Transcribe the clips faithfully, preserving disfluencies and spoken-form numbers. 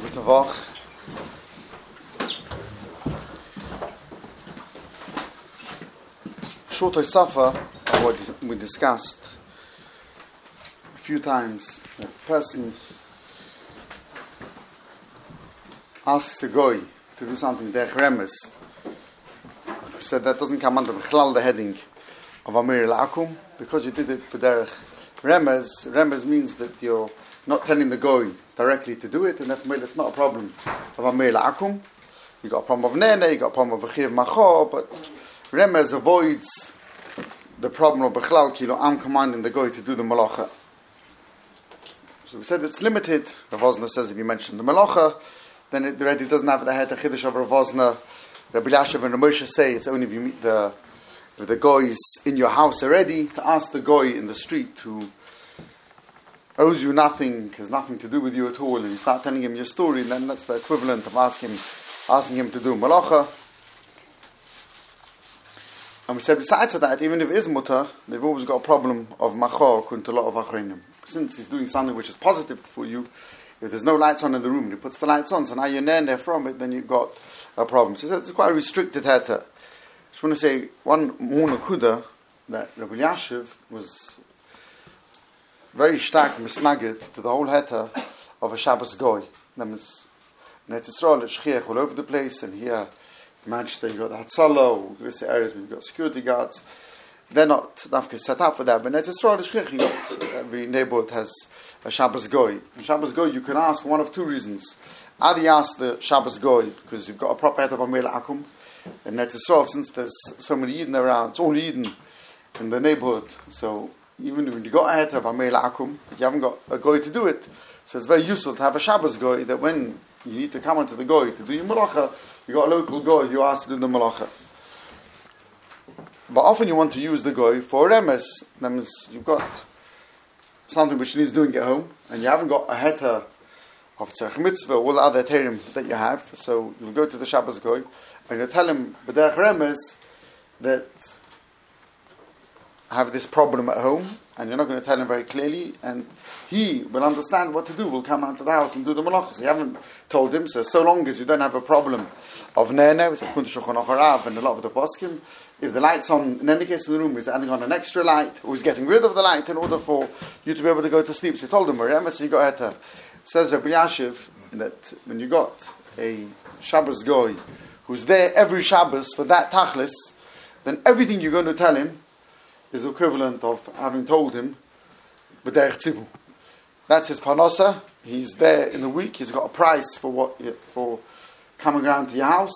Tavach. Short Safa, what we discussed a few times. A person asks a goy to do something, derech remes. We said that doesn't come under the heading of Amir La'akum, because you did it b'derech remes. Remes means that you're not telling the goy directly to do it, and therefore it's not a problem of Amir La'akum. You got a problem of nene, you got a problem of v'chiv macho, but remes avoids the problem of Bechlal Kilo. I'm commanding the goy to do the malacha. So we said it's limited. Rav Wosner says if you mention the malacha, then it already doesn't have the head of chiddush of Rav Wosner. Rabbi Yashav and Ramosha say it's only if you meet the if the goy is in your house already, to ask the goy in the street who owes you nothing, has nothing to do with you at all, and you start telling him your story, and then that's the equivalent of asking asking him to do malacha. And we said besides that, even if it is mutter, they've always got a problem of macho according to a lot of achreinim. Since he's doing something which is positive for you, if there's no lights on in the room and he puts the lights on, so now you're there from it, then you've got a problem. So it's quite a restricted heta. I just want to say one more nakuda, that Rabbi Yashiv was very stark misnaged to the whole heta of a Shabbos goy. That means Netz Yisrael, shchiach all over the place, and here in Manchester you've got the Hatzalah, or various areas where you've got security guards. They're not nafka set up for that, but Netz Yisrael, shchiach, you got every neighborhood has a Shabbos goy. And Shabbos goy you can ask for one of two reasons. Either you ask the Shabbos goy because you've got a proper head of Amir La'akum, and Netz Yisrael, since there's so many Yidden around, it's all Yidden in the neighborhood, so even when you got a head of Amir La'akum, you haven't got a goy to do it, so it's very useful to have a Shabbos goy, that when you need to come onto the goy to do your malacha, you got a local goy you ask to do the malacha. But often you want to use the goy for remes. That means you've got something which needs doing at home, and you haven't got a heter of tzarech mitzvah, all the other terim that you have, so you'll go to the Shabbos goy, and you'll tell him, b'derech remes, that I have this problem at home, and you're not going to tell him very clearly, and he will understand what to do, will come out to the house and do the malachas. So you haven't told him, so so long as you don't have a problem of nene, which is Kuntu Shulchan Aruch and a lot of the poskim, if the light's on, in any case in the room, he's adding on an extra light, or he's getting rid of the light in order for you to be able to go to sleep. So you told him, remember, so you got heter. Says Rabbi Yashiv that when you got a Shabbos goy who's there every Shabbos for that tachlis, then everything you're going to tell him is equivalent of having told him b'derech tzivu. That's his parnasa. He's there in the week. He's got a price for what for coming around to your house.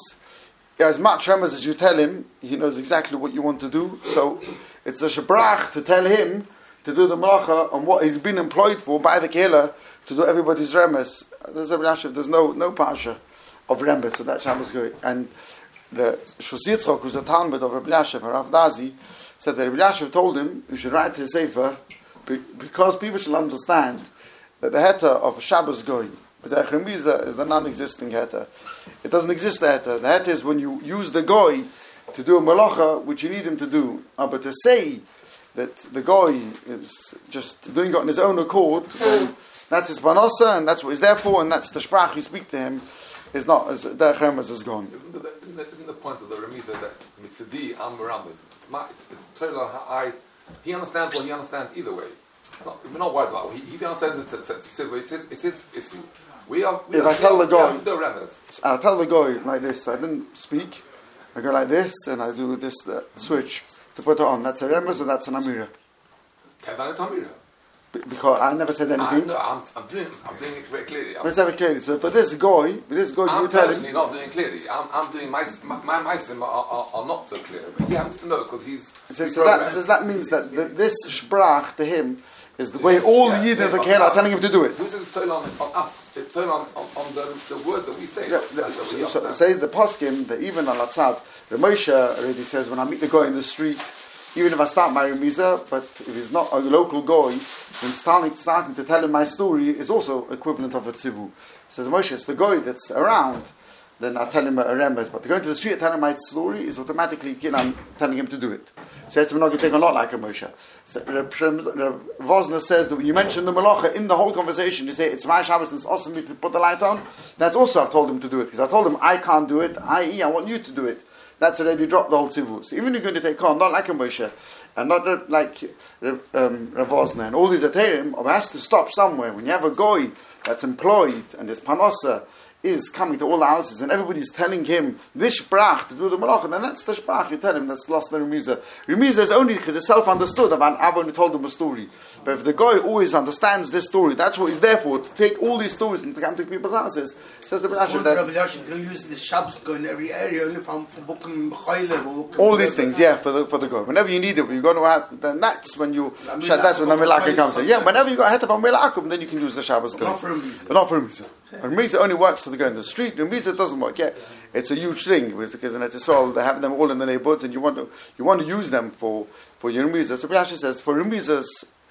As much remes as you tell him, he knows exactly what you want to do. So it's a shebrach to tell him to do the malacha on what he's been employed for by the kehillah to do everybody's remes. There's there's no no pasha of remes, so that Shabbos goy. And the Shus Yitzchok, who's a Talmud of Rabbi Yashiv and Rav Dazi, said that Rabbi Yashiv told him you should write his sefer because people should understand that the heter of a Shabbos goy, the Echremiza, is the non-existing heter. It doesn't exist the heter. The heter is when you use the goy to do a malacha, which you need him to do. Uh, but to say that the goy is just doing it on his own accord, well, that's his panasa, and that's what he's there for, and that's the sprach you speak to him, is not, as the Echremes is gone. Isn't the, isn't, the, isn't the point of the Remiza that mitzadi am ramas? It's my, it's Torah I. He understands what he understands either way. No, we're not worried about it. He, he understands it's, it's, it's, it's, it's his issue. We are. We if are, I tell the guy, I'll tell the guy like this. I didn't speak. I go like this, and I do this the switch to put it on. That's a remes, or that's an amira. Kevan is amira. Because I never said anything. I, no, I'm, I'm doing. I'm doing it very clearly. I'm, Let's have it clearly. So for this guy, for this guy, I'm you tell personally him. not doing it clearly. I'm, I'm doing my my my meisim are, are, are not so clear, but he happens to know because he's. So, so that says that means that the, this shbrach to him is the way all the yidden of the kehillah are telling him to do it. This is so long on us. It's so long on, on the, the word that we say. Yeah, the, so, so say the poskim that even on Latzad, the Moshe already says when I meet the guy in the street, even if I start my remiza, but if he's not a local guy, then starting starting to tell him my story is also equivalent of a tzivu. Says Moshe, it's the guy that's around then I tell him a remez. But to go into the street and tell him my story is automatically, you know, I'm telling him to do it. So that's we're not going to take a lot like Moshe. So, Vosner says that when you mention the Malacha in the whole conversation, you say it's my Shabbos and it's awesome me to put the light on. That's also I've told him to do it because I told him I can't do it. that is, I want you to do it. That's already dropped the whole tzivur. So even if you're going to take on, not like a Moshe, and not like um, Rav Vosner and all these Aterim, it has to stop somewhere. When you have a goy that's employed and his panosa is coming to all the houses and everybody's telling him this sprach to do the malacha, then that's the sprach you tell him, that's lost the remiza. Remiza is only because it's self-understood. Abba only told him a story. But if the guy always understands this story, that's what he's there for, to take all these stories and to come to people's houses. Says the Rabbi Yashin, you use the Shabbos go in every area, only from booking all these things, yeah, for the for the guy. Whenever you need it, you're going to have, then that's when you, that's when the Melaka comes in. Yeah, whenever you got a het of Melakum, then you can use the Shabbos go. Not for a Remiza. But not for a Remiza. A Remiza only works for the guy in the street. Remiza doesn't work. Yeah, it's a huge thing because in Etzisrael they have them all in the neighborhoods, and you want to you want to use them for for your Remiza. So Rashi says for Remizas,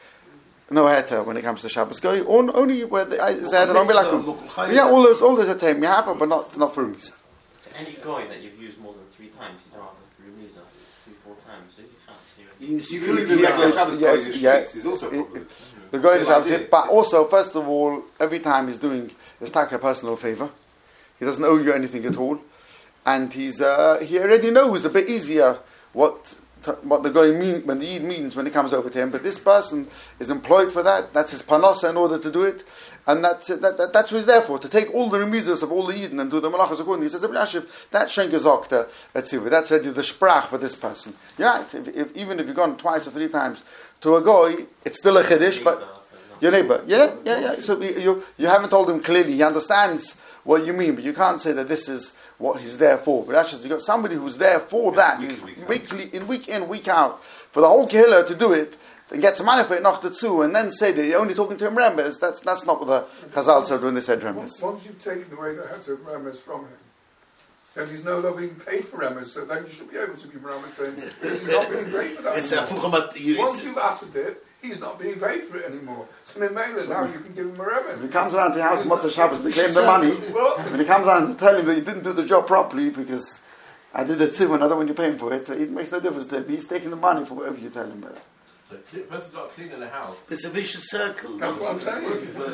no heta when it comes to Shabbos go. Only where the Zed and Melakum. Yeah, all those all those time you have it, but not not for Remiza. So any guy that you've used more than three times, you don't have a Remiza three four times, so you can't see it. You see, really yeah, he's also a problem. The guy in Shabbos, but also, first of all, every time he's doing his taka personal favor, he doesn't owe you anything at all, and he's uh, he already knows a bit easier what what the guy mean when the Eid means when it comes over to him. But this person is employed for that. That's his panosa in order to do it, and that's that, that, that's what he's there for, to take all the remizas of all the Eden and do the malachas accordingly. He says, that's shenkazokta etziva. That's already the sprach for this person. You're right. If, if, even if you've gone twice or three times to a guy, it's still a chiddush, but your neighbor, yeah, yeah, yeah. So you you haven't told him clearly. He understands what you mean, but you can't say that this is what he's there for. But actually, you got somebody who's there for that. He's weekly, in week in, week out, for the whole kehillah to do it and get some money for it, not the two, and then say that you're only talking to him rembes. That's that's not what the Chazal said when they said rembes. Once you've taken away the hat of rembes from him, then he's no longer being paid for rembes. So then you should be able to give rembes to him. He's not being paid for that. Once you've asked it, he's not being paid for it anymore. So in Mela, now you can give him a rembes. When he comes around to your house Motzei Shabbos to claim the money, when he comes around to tell him that you didn't do the job properly because I did it too and I don't want you paying for it, so it makes no difference to him. He's taking the money for whatever you tell him about. So the person's not cleaning the house. It's a vicious circle. That's what I'm saying.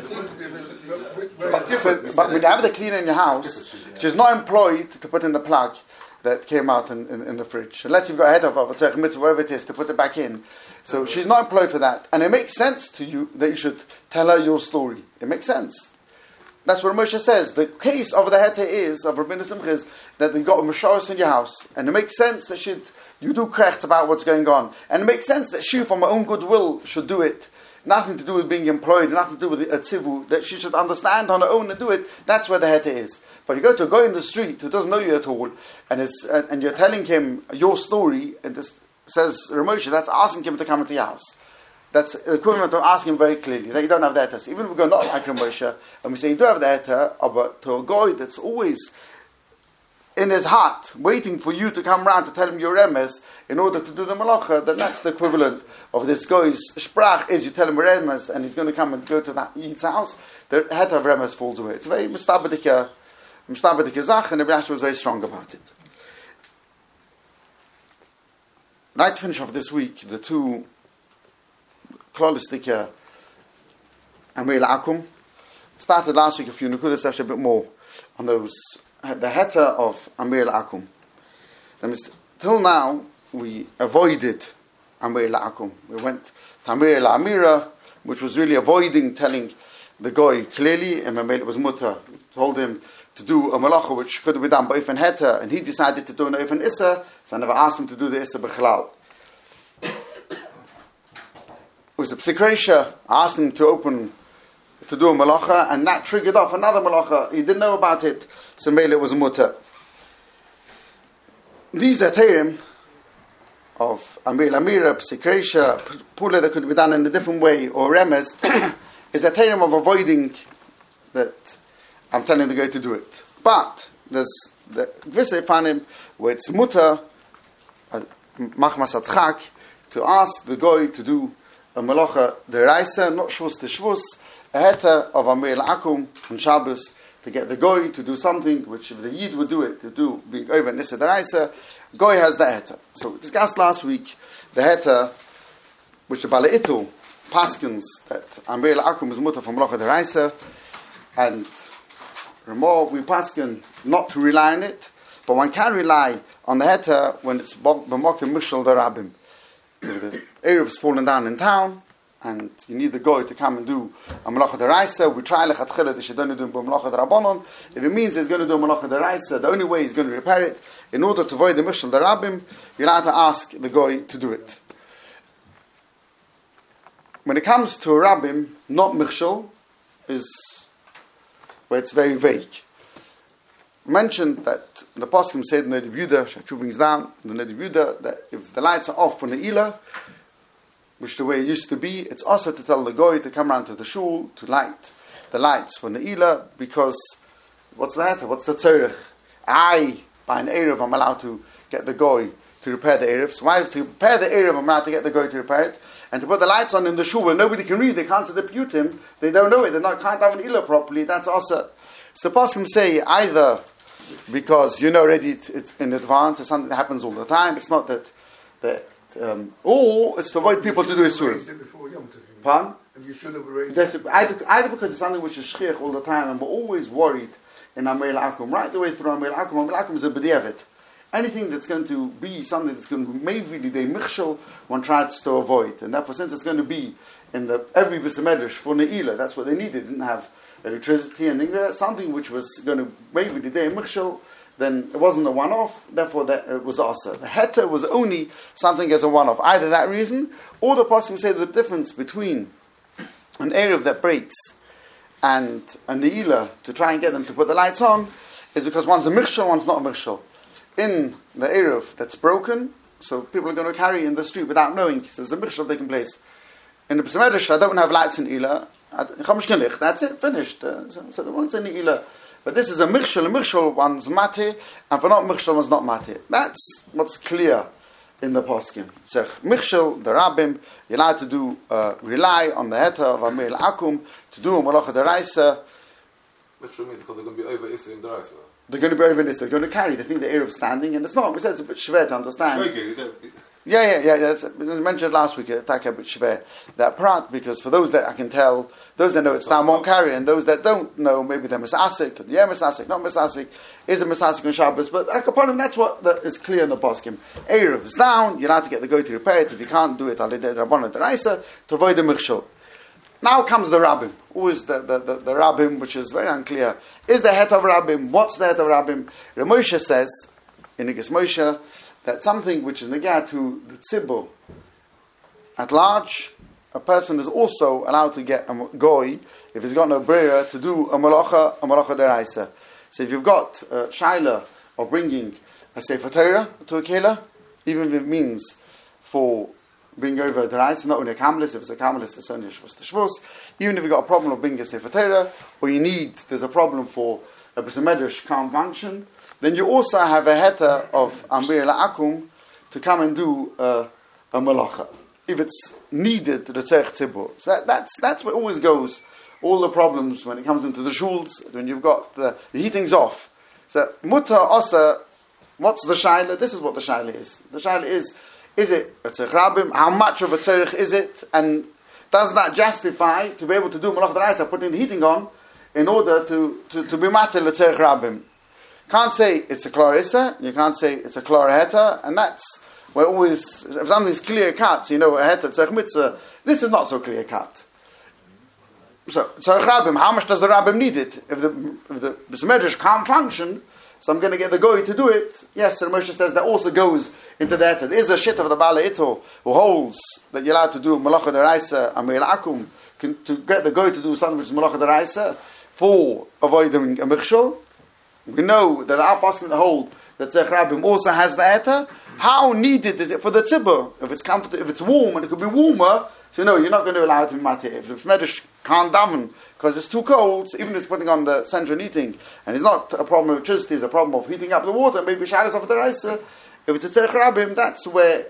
But, but, but when you have the cleaner in your house, she's not employed to put in the plug that came out in, in, in the fridge. Unless you've got a head of a tzarech mitzvah, whatever it is, to put it back in. So she's not employed for that. And it makes sense to you that you should tell her your story. It makes sense. That's what Moshe says. The case of the heta is, of Rabbeinu Simcha, is that you got a masharos in your house. And it makes sense that she'd, you do krechts about what's going on. And it makes sense that she, from her own goodwill, should do it. Nothing to do with being employed, nothing to do with a tzivu, that she should understand on her own and do it. That's where the heta is. But you go to a guy in the street who doesn't know you at all, and it's, and, and you're telling him your story, and this says Ramosha, that's asking him to come into your house. That's the equivalent of asking him very clearly that you don't have the heta. Even if we go not like Ramosha, and we say you do have the heta, but to a guy that's always in his heart, waiting for you to come round to tell him your remes in order to do the malacha, then that's the equivalent of this guy's sprach is you tell him remes and he's going to come and go to that Yid's house, the het of remes falls away. It's a very mistabedike mistabedike zach, and the Rashi was very strong about it. Night finish of this week, the two klolistika Amir Akum started last week a few nukudas, actually a bit more on those. The heta of Amir Akum. Till now, we avoided Amir Akum. We went to Amir Amira, which was really avoiding telling the guy clearly, and Amir was mutter, told him to do a malacha which could have been done by Ifan heta, and he decided to do an Ifan Issa, so I never asked him to do the Issa B'chalal. It was a psikresha, I asked him to open to do a malacha, and that triggered off another malacha. He didn't know about it, so maybe it was a mutter. These Atayim of Amir Amira, Psikresha, Pula that could be done in a different way, or Remes, is Atayim of avoiding that I'm telling the guy to do it. But there's the Gvise Fanim where it's mutter, Machmas Atchak, to ask the guy to do a malacha, the Raisa, not Shvus to Shvus, a heta of Amir Akum on Shabbos to get the goy to do something which if the yid would do it, to do being over nissa deraisa, goy has the heter. So we discussed last week the heter which the Bala Itul paskins that Amir Akum is mutter from Melacha deraisa, and Ramor we paskin not to rely on it, but one can rely on the heter when it's b'mokim mishal darabim. If the Erev's fallen down in town, and you need the goy to come and do a melacha deraisa, we try lechatchila that you don't do melacha derabanan. If it means he's going to do a melacha deraisa, the only way he's going to repair it, in order to avoid the mishal darabim, you're allowed to ask the goy to do it. When it comes to a rabbim, not mishal, is where it's very vague. Mentioned that the poskim said in the Nediv Yehuda, Shachu brings down in the Nediv Yehuda, that if the lights are off for Ne'ilah, which the way it used to be, it's also to tell the goy to come around to the shul to light the lights for Ne'ilah, because what's that? What's the tzorich? I, by an Erev, I'm allowed to get the goy to repair the Erev. So why to repair the Erev, I'm allowed to get the goy to repair it, and to put the lights on in the shul where nobody can read, they can't see the piyutim, they don't know it, they not, can't have an Ilah properly, that's also. So poskim say either because you know already it's, it's in advance, it's something that happens all the time, it's not that, that um, or it's to avoid people to do a surah. Pardon? And you should have arranged That's either, either because it's something which is shchiach all the time, and we're always worried in Amir Akum, right the way through Amir Akum. Amir Akum is a b'diavad. Anything that's going to be something that's going to be maybe the michshel, one tries to avoid, and therefore since it's going to be in the every b'semedrash for Ne'ilah, that's what they needed. They didn't have electricity and things like that. Something which was going to maybe the day michshel, then it wasn't a one-off, therefore that it was also. The heter was only something as a one-off. Either that reason, or the poskim say the difference between an Erev that breaks and a Ne'ilah to try and get them to put the lights on is because one's a michshel, one's not a michshel. In the Erev that's broken, so people are going to carry in the street without knowing, so there's a michshel taking place. In the B'sem Edrash, I don't have lights in Ne'ilah, that's it, finished. Uh, so, so there won't say Ne'ilah. But this is a michshel, a michshel one's mate, and for not michshel one's not mate. That's what's clear in the poskim. So michshel, the rabbim, you're allowed to do, uh, rely on the heter of Amir Akum to do a malacha deraisa. Michshel means because they're going to be over Issa in deraisa. They're going to be over this, they're going to carry, they think the Erev standing, and it's not, we said it's a bit shver to understand. Yeah, yeah, yeah, yeah. It's, we mentioned last week, uh, Taka bit shver, that prat, because for those that I can tell, those that know it's down won't carry, and those that don't know, maybe they're misasik, yeah, misasik, not misasik, is a misasik on Shabbos, but upon him, that's what the, is clear in the poskim. Erev is down, you're allowed to get the go to repair it, if you can't do it, I'll do the Rabbanan Deraisa, to avoid the michshel. Now comes the rabbim. Who is the, the, the, the rabbim, which is very unclear. Is the head of rabbim? What's the head of rabbim? Ramosha says, in Igis Moshe, that something which is negah to the tzibur at large, a person is also allowed to get a goy, if he's got no breira, to do a malacha, a malacha deraisa. So if you've got a shaila of bringing a sefer Torah to a kehillah, even if it means for bring over the rice, not only a kamelis, if it's a kamelis, it's only a shvus to shvus. Even if you've got a problem of bringing a sefer Torah, or you need, there's a problem for a b'sem medrash can't function, then you also have a heter of Amir La'akum to come and do uh, a malacha. If it's needed to the tzech tzibur. So that, that's, that's what always goes, all the problems when it comes into the shuls, when you've got the, the heating's off. So, mutter osa, what's the shaila? This is what the shaila is. The shaila is, is it a tzerich rabbim? How much of a tzerich is it? And does that justify to be able to do malach deraisa, putting the heating on, in order to, to, to be matel a tzerich rabbim? Can't say it's a clarissa, you can't say it's a claraheta, and that's where always, if something's clear cut, you know, a heta, tzerich mitzvah, this is not so clear cut. So, tzerich rabbim, how much does the rabbim need it? If the, if the b'sem medrash can't function, so I'm going to get the goy to do it. Yes, so Moshe says that also goes into that. There is a shit of the Bala Ito who holds that you're allowed to do malacha deraisa, Amir Akum, to get the goy to do something which is malacha deraisa for avoiding a michshel. We know that our pasuk hold that tzerich rabbim also has the eta. How needed is it for the tzibur? If it's comfortable, if it's warm, and it could be warmer, so no, you're not going to allow it to be mateh. If the medrash can't daven because it's too cold, so even if it's putting on the central heating, and it's not a problem of electricity, it's a problem of heating up the water, maybe shadows of the rice. If it's a tzerich rabbim, that's where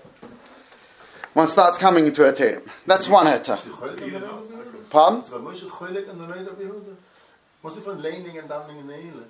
one starts coming into a term. That's one heta. Pardon? What's the difference leaning and damning in the Eile?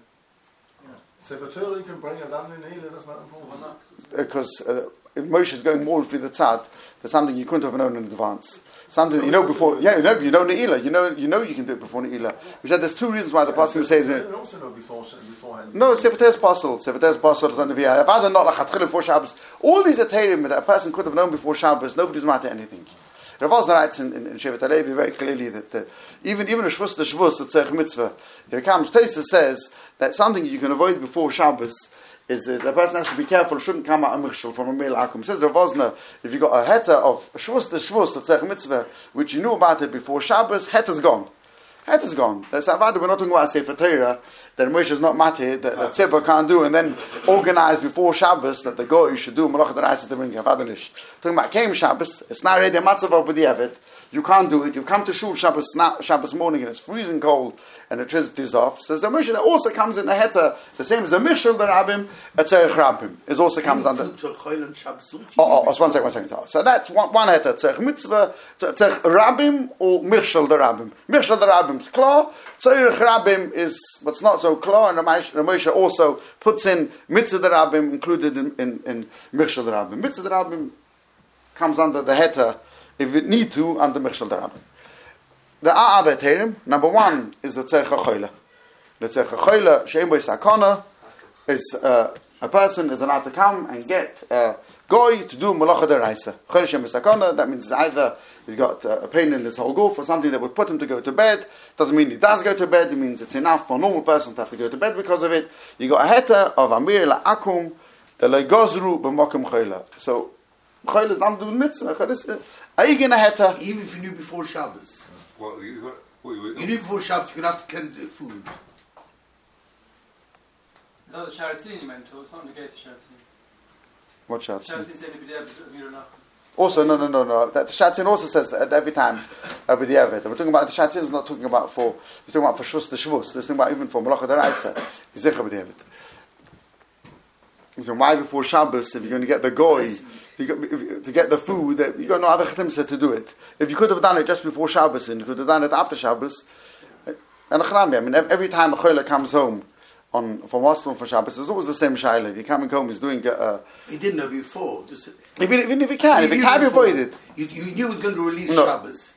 So if a Torah can bring a damning in the Eile, that's not important. Because uh, if Moshe is going more through the tzad, there's something you couldn't have known in advance. Something you know before, yeah, you know, you know Ne'ilah, you know, you know you can do it before Ne'ilah. We said there's two reasons why the pasuk says it. You also know before, beforehand. No, Sefer Apostle, Sefer Apostle is on the Via. If other not like Hatchil before Shabbos, all these Aterim that a person could have known before Shabbos, nobody's matter anything. Rav Osner writes in, in, in Shevet HaLevi very clearly that the, even even a Shvus the Shvus, the Tzech Mitzvah, if it comes, Taisa says that something you can avoid before Shabbos is, is a person has to be careful, shouldn't come out a Michshel from a Meil Akum. Says Rav Osner, if you got a heta of Shvus the Shvus, the Tzech Mitzvah, which you knew about it before Shabbos, heta's gone. Heta's gone. That's Avada, we're not talking about Sefer Torah, that Moshe is not matir, that the Tzibah can't do, and then organize before Shabbos that the Goy should do Malach D'Raisa to bring Avada Nish. Talking about Kem Shabbos, it's not already a matzav of the Evet. You can't do it. You come to Shul Shabbos, Shabbos morning and it's freezing cold and the electricity is off. Says the Moshe that also comes in the Heta, the same as the Mishal the Rabbim, a Tzerich Rabbim. It also comes under. Oh, oh, oh, one second, one second. So that's one, one Heta, Tzerich Mitzvah, Tzerich Rabbim or Mishal the Rabbim. Mishal the Rabbim is klar. Tzerich Rabbim is what's not so klar, and the Moshe also puts in Mitzvah the Rabbim included in, in, in Mishal the Rabbim. Mitzvah the Rabbim comes under the Heta, if it need to, under Mechshel Darabim. There are other Terim. Number one is the Tzech HaChoyle. The Tzech HaChoyle, She'em Boi Sakana, is uh, a person is allowed to come and get a Goy to do Malacha D'Oraisa. Choyle She'em Boi Sakana, that means either he's got uh, a pain in his whole goof or something that would put him to go to bed. Doesn't mean he does go to bed, it means it's enough for a normal person to have to go to bed because of it. You got a Heta of Amir La'akum, the Le'gozru B'mokim Choyle. So, Choyle is not doing mitzvah. Are you going to heta? Even if you knew before Shabbos. Well, you, well, you, you knew before Shabbos, you're going to have to cleanse the food. No, the Sharatzin you meant, or it's not negated Sharatzin. What Sharatzin? Sharatzin said to be there, but you're not. Also, no, no, no, no. That the Sharatzin also says that every time uh, with the Evet. We're talking about the Sharatzin is not talking about for. We're talking about for Shvus the Shvus. We're talking about even for Malacha D'Oraisa. Zecha with the Evet. So why before Shabbos if you're going to get the goy? You got, if, to get the food, that you got no other chtimsa to do it. If you could have done it just before Shabbos and you could have done it after Shabbos, and I mean, every time a choyle comes home on from hospital for Shabbos, it's always the same shaila. If you're coming home, he's doing. Uh, he didn't know before. Just, even, even if he can, if he can avoid it, you, you knew he was going to release no. Shabbos.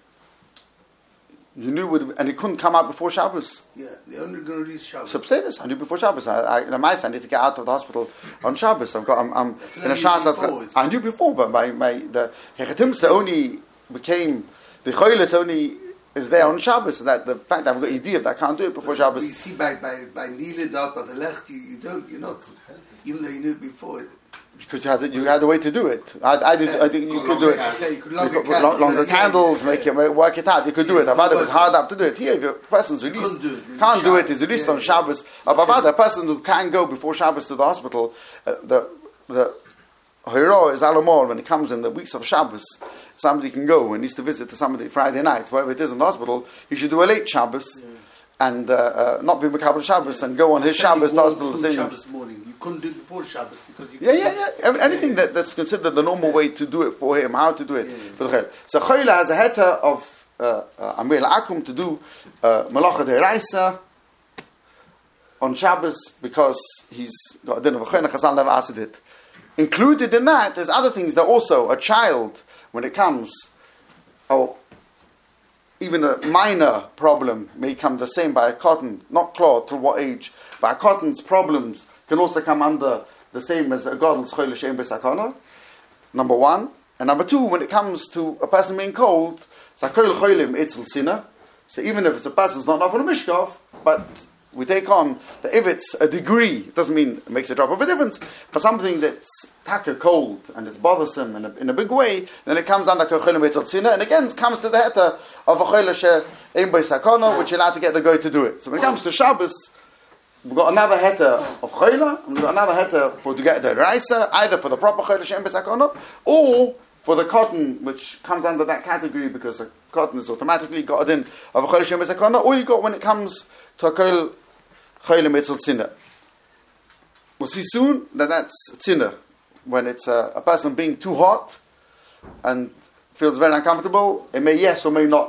You knew, it, and he couldn't come out before Shabbos. Yeah, they're only going to release Shabbos. So say this, I knew before Shabbos. I, I, I, I need to get out of the hospital on Shabbos. I've got, I'm, I'm in a chance. I knew before, but my, my the hechatimsa only became the choilet only is there on Shabbos. So that the fact that I've got an idea that I can't do it before Shabbos. You see, by by by kneeling out by the left, you, you don't, you're not, even though you knew it before. Because you had, you had a way to do it. I, I, did, I think you could do it. Okay, you could longer, you could put longer yeah, candles, yeah, make yeah. it work it out. You could do it. Avada was hard up to do it. Here, if a person's released, do it. can't do it. He's released yeah, on Shabbos. Yeah. Avada, a person who can go before Shabbos to the hospital, uh, the the hero is alamor when he comes in the weeks of Shabbos. Somebody can go and needs to visit to somebody Friday night, wherever it is in the hospital. He should do a late Shabbos. Yeah. And uh, uh, not be Makabel Shabbos and go on his Shabbos to hospital. Shabbos morning. You couldn't do it before Shabbos because you yeah, yeah, yeah. Anything yeah. That, that's considered the normal way to do it for him, how to do it yeah, yeah. for the Chayla. So Chayla has a heta of uh, uh, Amir La'akum to do uh, Malacha D'Oraisa on Shabbos because he's got a din of a Chayla. Chazal never asked it. Included in that, there's other things that also a child, when it comes, oh. Even a minor problem may come the same by a cotton, not cloth, till what age? By a cotton's problems can also come under the same as a godl's choyle she'em b'sakana. Number one. And number two, when it comes to a person being cold, sakol choylem etzel sinna. So even if it's a person who's not enough on a mishkov, but we take on that if it's a degree, it doesn't mean it makes a drop of a difference, but something that's taka cold and it's bothersome in a, in a big way, then it comes under kochelim etzot sina, and again it comes to the heta of a choyle she'em b'sakana, which you're allowed to get the guy to do it. So when it comes to Shabbos, we've got another heta of choyle, and we've got another heta for to get the raisa, either for the proper choyle she'em b'sakana, or for the cotton, which comes under that category because the cotton is automatically got in of a choyle she'em b'sakana, or you got when it comes to a koil choyle etzel sina. We'll see soon that that's tzina. When it's a, a person being too hot and feels very uncomfortable, it may yes or may not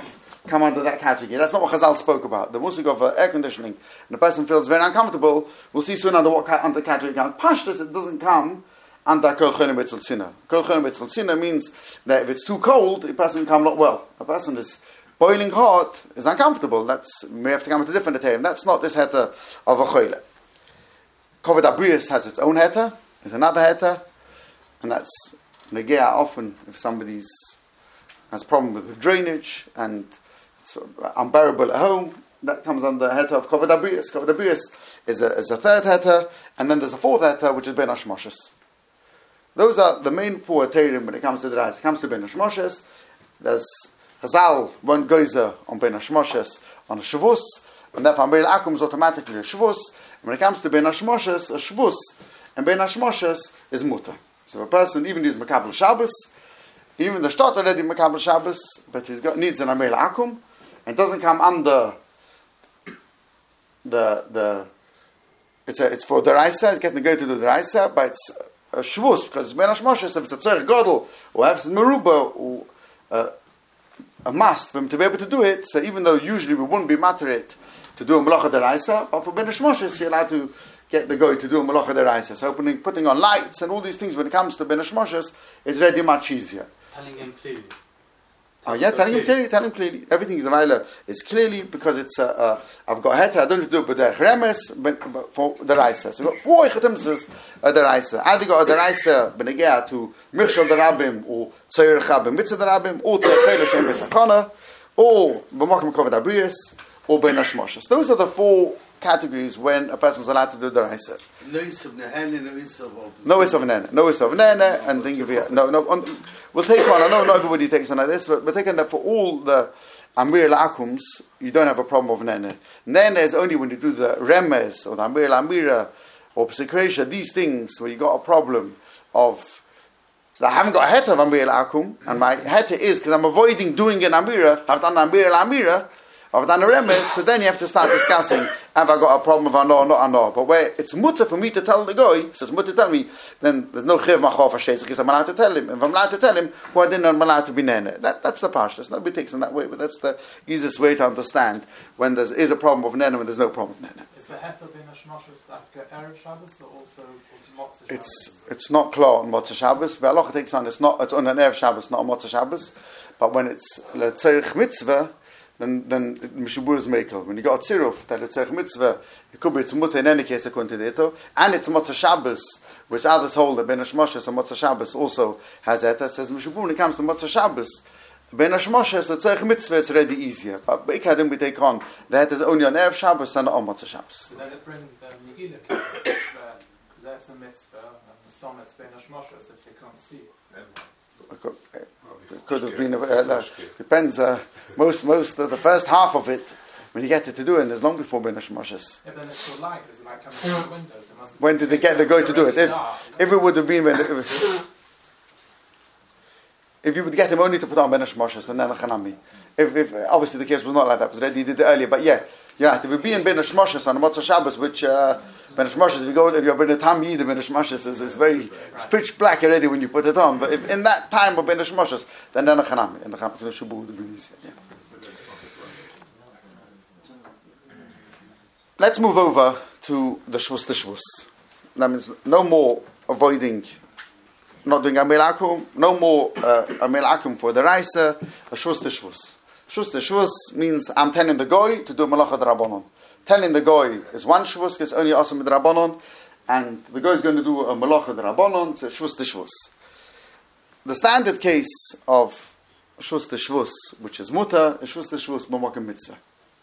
come under that category. That's not what Chazal spoke about. The musik of uh, air conditioning, and the person feels very uncomfortable, we'll see soon under what ca- under category it comes. Pashtus, it doesn't come under Kol Cholim B'Tzil Tzina. Kol Cholim B'Tzil Tzina means that if it's too cold, the person can not well. A person is boiling hot, is uncomfortable. That's may have to come to a different detail. That's not this heta of a choile. Kovod Abrius has its own heta, there's another heta, and that's negea often if somebody's has a problem with the drainage and it's unbearable at home. That comes under the heta of Kovod Abrius. Kovod Abrius is a, is a third heta, and then there's a fourth heta, which is Ben Hashmoshes. Those are the main four Teirim when it comes to the Reis. It comes to Ben Hashmoshes. There's Chazal, one Geyser on Ben Hashmoshes on a Shavuos, and therefore Amrei Akum is automatically a Shavuos. And when it comes to Ben Hashmoshes, a Shavuos, and Ben Hashmoshes is Mutter. So if a person even is Makabel Shabbos, even the Shtot already Makabel Shabbos, but he's got needs an Amrei Akum, and doesn't come under the the it's a, it's for the Reisa, it's getting to go to do the Reisa, but it's a Shavuos, because it's Ben Hashmoshes, if it's a Tzerich Godel, or if it's Meruba, or uh, a must for him to be able to do it. So even though usually we wouldn't be materit to do a malacha deraisa, but for Ben Hashmoshes you're allowed to get the guy to do a malacha deraisa. So opening, putting on lights and all these things when it comes to Ben Hashmoshes is really much easier. Telling him clearly. Oh yeah, telling him clearly, telling him clearly. Everything is available. It's clearly because it's uh, uh, I've got heta. I don't need to do it with the remes, but for the raisa. So we've got four ichatimses uh, the raisa. Either got the raisa benegea to mirshal the rabbim or tzoyer chabim mitzvah the rabbim or tzoyer shem besakana or b'makom kovod abrius or ben hashmoshes. Those are the four categories when a person is allowed to do the raisa. No is of nehene, no is of no is of nene, no is of nene, and think of it. No, no. On, we'll take one. I know not everybody takes one like this, but we're taking that for all the amir la'akums. You don't have a problem of nene. Nene is only when you do the remes or the amir la'amira or psikresha. These things where you got a problem of. I haven't got a heta of amir la'akum, and my heta is because I'm avoiding doing an amira. I've done amir la'amira. I've done a remes, so then you have to start discussing, have I got a problem of anor or not anor? But where it's mutter for me to tell the guy, he says mutter tell me, then there's no chiv machor for sheitz, because I'm allowed to tell him. If I'm allowed to tell him, why didn't I'm allowed to be nene? That, that's the pashtus. Nobody takes it that way, but that's the easiest way to understand when there is a problem of nene, when there's no problem of nene. Is the heta bin hashmoshes after Erev Shabbos or also Motzei Shabbos? It's it's not klar on Motzei Shabbos. Ve'alocha takes on it's not it's on an Erev Shabbos, not on Motzei Shabbos. But when it's letzerich mitzvah, then then Mishubur is Mekel. When you got a tziruf, that it's a mitzvah, it could be it's mutter in any case according to the Eto, and it's Motzei Shabbos, which others hold that Ben Hashmoshes and Motzei Shabbos also has Eta. Says Mishubur when it comes to Motzei Shabbos, Ben Hashmoshes, the tzirich mitzvah, it's already easier. But Beikadim we take on that is only on Erev Shabbos and not on Motzei Shabbos. So then it brings the Nehila case, because that's a mitzvah, and the stom it's Ben Hashmoshes if they can't see. It could, it could have been, uh, uh, depends, uh, most, most of the first half of it, when you get it to do it, is long before Ben Hashmoshes. Yeah, then it's still light, is it like coming through the windows? It must when did they get the guy to do it? If, if it would have been, when, if, if you would get him only to put on Ben Hashmoshes, then a Chanami. If, if, obviously the case was not like that, because he did it earlier, but yeah, you're right, if it be in Ben Hashmoshes on Motzei Shabbos, which, uh, Ben Hashmoshes, if you go, if you're Ben Tam Yid, Ben Hashmoshes is, is very, it's pitch black already when you put it on, but if in that time of Ben Hashmoshes, then then a Chanami, and the Chanami, the Shubu would be easier, yeah. Let's move over to the Shvus the Shvus. That means no more avoiding, not doing Amir Akum, no more uh, Amir Akum for the Raisa, a Shvus the Shvus. Shvus the Shvus means I'm telling the Goy to do Malacha D'Rabbanon. Telling the Goy is one Shvus, because only Asim D'Rabbanon, and the Goy is going to do a Malacha D'Rabbanon, so Shvus the Shvus. The standard case of Shvus the Shvus, which is Mutter, is Shvus the Shvus B'Mokem Mitzvah.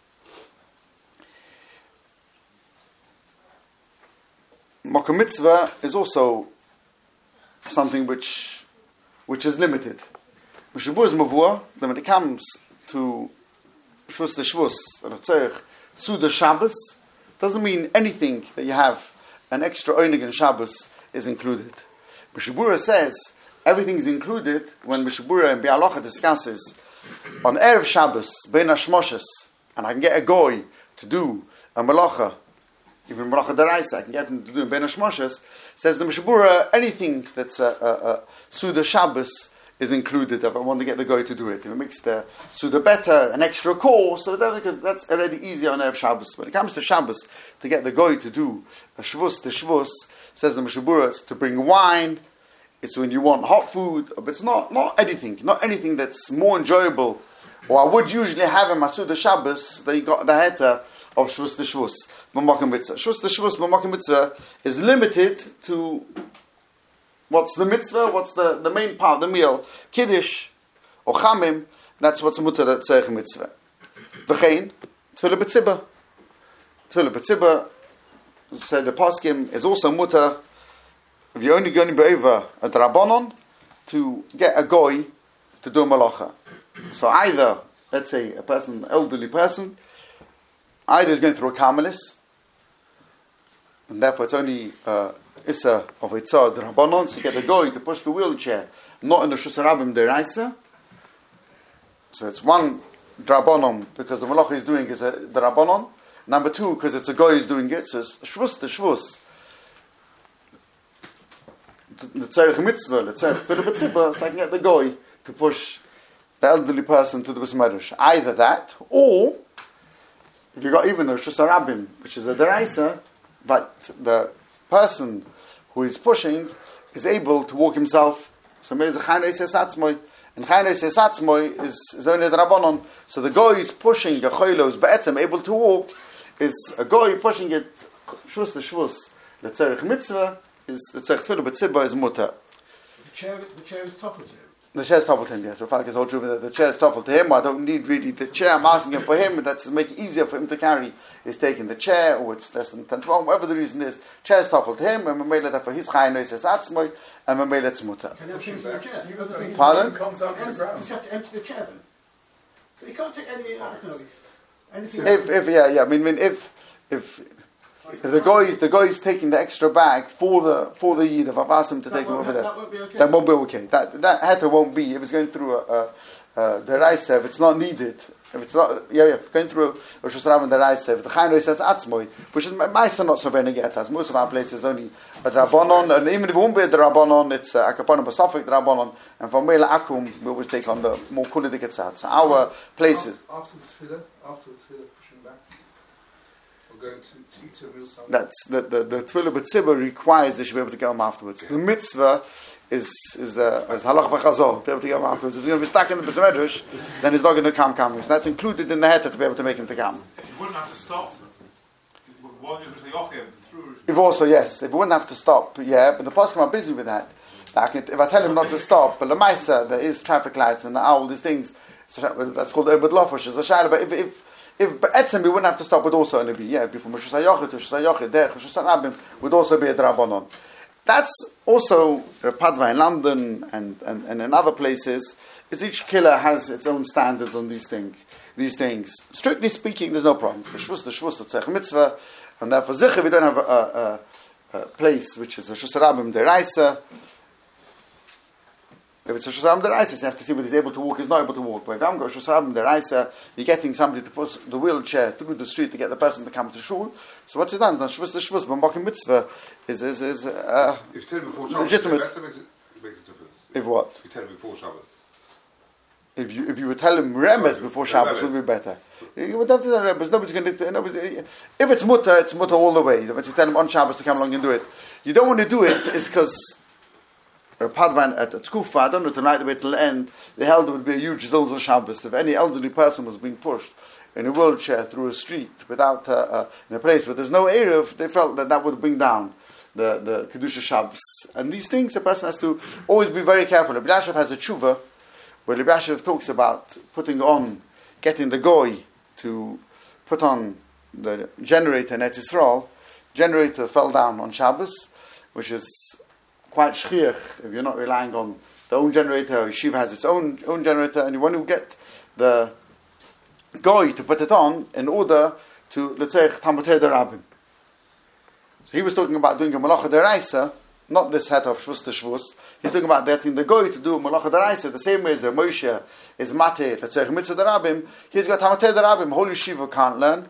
Mokem Mitzvah is also something which which is limited. Mishubur is Mavua, then when it comes to Shvus the Shvus, Ratzach, Suda Shabbos, doesn't mean anything that you have an extra Oinig in Shabbos is included. Mishubura says everything is included when Mishubura and Bi'alocha discusses on Erev Shabbos, Bein Hashmoshes, and I can get a goy to do a Malacha, even Malacha D'Raisa, I can get him to do in Bein Hashmoshes, says the Mishubura, anything that's a, a, a Suda Shabbos is included if I want to get the guy to do it. If it makes the Suda better, an extra course, so that, because that's already easier on Erev Shabbos. When it comes to Shabbos, to get the guy to do a Shvus, the Shvus, says the Mishabura, to bring wine, it's when you want hot food, but it's not, not anything, not anything that's more enjoyable, or I would usually have in my Suda Shabbos, that you got the heta of Shvus the Shvus, B'makom Mitzvah. Shvus the Shvus, B'makom Mitzvah is limited to what's the mitzvah? What's the, the main part of the meal? Kiddush or chamim. That's what's mutter at tzarich mitzvah. V'chein tefillah b'tzibah. Tefillah b'tzibah, said the poskim, is also mutter if you're only going to be over a drabanon to get a goy to do a malacha. So either, let's say, a person, an elderly person, either is going through a carmelis, and therefore it's only uh, Issa of Eitzah Drabanon, so you get the guy to push the wheelchair, not in the Shusarabim Deraisa. So it's one Drabanon, because the Malacha is doing is a Drabanon. Number two, because it's a guy who's doing it, so it's Shvus the Shvus. The Tzarech Mitzvah, the Tzarech Tefillah B'tzibah, so I can get the guy to push the elderly person to the B'smerish. Either that, or if you got even the Shusarabim, which is a Deraisa, but the person who is pushing is able to walk himself. So maybe the Chaynei Sesatzmoy, and Chaynei Sesatzmoy is, is only the Rabbanon. So the guy is pushing a Choylo who's Be'etzem able to walk is a guy pushing it Shvus the Shvus. The Tzarech Mitzvah is the Tzarech Tefillah B'tzibah is Mutter. The chair, the chair is tougher to him. The chair is tough to him, yes. So Falk is all true that the chair is tough to him. I don't need really the chair. I'm asking him for him. That's to make it easier for him to carry. He's taking the chair, or it's less than ten twelve, whatever the reason is. Chair is tough to him, and we made that for his Chaynei Sesatzmoy, and we made it Mutter. Can you have things in the chair? You have things Pardon? Comes out of the ground. Just have to empty the chair then. You can't take any, I don't know, anything. If, if, yeah, yeah. I mean, if, if, if the guy is the guy is taking the extra bag for the for the yid, if I've asked him to that take him over there, that won't be okay. that won't be okay. That that heta won't be. If it's going through a, a, a the raisa, if it's not needed, if it's not, yeah, yeah, if going through a Rosh Hashanah and the raisa, if the chaynoi says atzmoi, which is ma'isa not so very get as most of our places only a drabanon, and even if it won't be a drabanon, it's a kaponim basafik drabanon, and from Mela Akum we always take on the more kulidik etzat. So our places After the tefillah, after the tefillah, pushing back. We're going to eat a real something. That's the the, the tefillah b'tzibah requires they should be able to get them afterwards. The mitzvah is is the is halach v'chazor, be able to get them afterwards. If you're going to be stuck in the Beis Medrash, then he's not going to come come. So that's included in the heta to be able to make him to come. You wouldn't have to stop. While you're saying through. If also yes, if we wouldn't have to stop, yeah. But the poskim are busy with that. Like it, if I tell him not to stop, but lemaisa there is traffic lights and all these things. So that's called obed lofish. Is a shayla. But if if If Etzem we wouldn't have to stop, would also only be, yeah, before Moshe Sayochit, Moshe Sayochit, Derech, Moshe Sarabim, would also be a Drabanon. That's also Padva in London and, and, and in other places, is each killer has its own standards on these things. These things. Strictly speaking, there's no problem. For Shvus, the Shvus, the Tzech Mitzvah, and therefore Zichar, we don't have a, a, a place which is a Shusarabim Deraisa. If it's a Shusarabim Deraisa, you have to see whether he's able to walk, he's not able to walk. But if I'm going to Shusarabim Deraisa, you're getting somebody to push the wheelchair through the street to get the person to come to shul. So what's it done? Shvus the Shvus, B'makom Mitzvah is, is, is uh, if you tell before Shabbos, legitimate. That makes, it, makes a difference. If what? If you tell him before Shabbos. If you if you would tell him Remez before Shabbos, it would be better. You would have to tell Remez. Nobody's going to. Nobody, if it's mutter, it's mutter all the way. If you tell him on Shabbos to come along and do it, you don't want to do it. It's because Padvan at Tkufa, I don't know tonight the way till the end. They held it would be a huge zilzal Shabbos. If any elderly person was being pushed in a wheelchair through a street without uh, uh, in a place where there's no eruv, they felt that that would bring down the the kedusha Shabbos. And these things, a person has to always be very careful. Rabbi Yashav has a tshuva where Rabbi Yashav talks about putting on, getting the goy to put on the generator in Eretz Yisrael. Generator fell down on Shabbos, which is quite shchiach if you're not relying on the own generator. Yeshiva has its own own generator, and you want to get the goy to put it on in order to letzech tamotei derabim. So he was talking about doing a malacha deraisa, not this hat of shvus to shvus. He's talking about getting the goy to do a malacha deraisa the same way as a Moshe is mate letzech mitzvah derabim. He's got tamotei derabim. Whole yeshiva can't learn.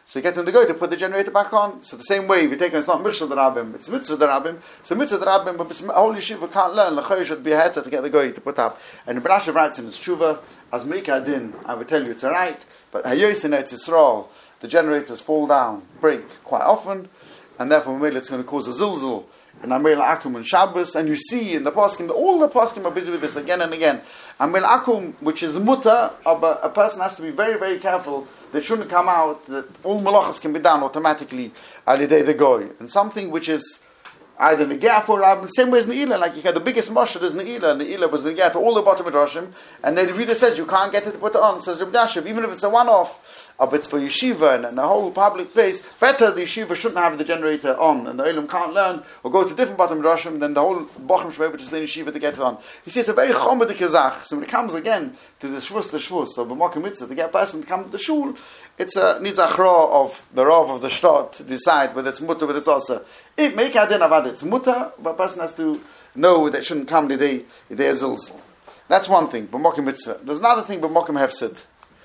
So you get in the guy to put the generator back on. So the same way, if you take it, it's not Mitzvah D'Rabbim, it's Mitzvah D'Rabbim. So Mitzvah D'Rabbim, but a whole yeshiva can't learn. L'chayr should be a heter to get the guy to put up. And the Barashav writes in his tshuva, as Meika Din, I would tell you it's alright, but Hayos in Eretz Yisrael, the generators fall down, break quite often, and therefore maybe it's going to cause a zilzal in Amel Akum and Shabbos, and you see in the Poskim, all the Poskim are busy with this again and again. Amel Akum, which is mutter, of a, a person has to be very, very careful. They shouldn't come out, that all malachas can be done automatically al-yidei the goy. And something which is either negah for Rabbin, same way as Ne'ilah, like you had the biggest moshe is Ne'ilah, Ne'ilah was negah to all the bottom of Roshim, and the reader says you can't get it to put it on, says Reb Dashev, even if it's a one-off, if it's for yeshiva and, and a whole public place, better the yeshiva shouldn't have the generator on, and the Olim can't learn, or go to different bottom of Roshim, then the whole Bochum should be able to stay in yeshiva to get it on. You see, it's a very chomedik yazach. So when it comes again to the shvus, the shvus, so b'mokim mitzvah, to get a person to come to the shul, it's a needs a chra of the rav of the shtot to decide whether it's mutter, whether it's also. If make adin avad, it's mutter, but a person has to know that it shouldn't come the day zilzal. That's one thing. B'mokim mitzvah. There's another thing. B'mokim hefsid.